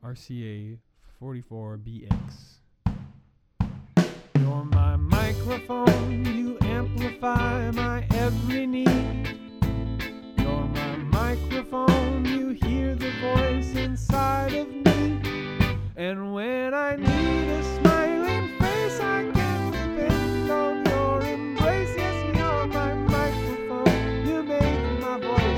RCA 44BX. You're my microphone, you amplify my every need. You're my microphone, you hear the voice inside of me. And when I need a smiling face, I can depend on your embrace. Yes, you're my microphone, you make my voice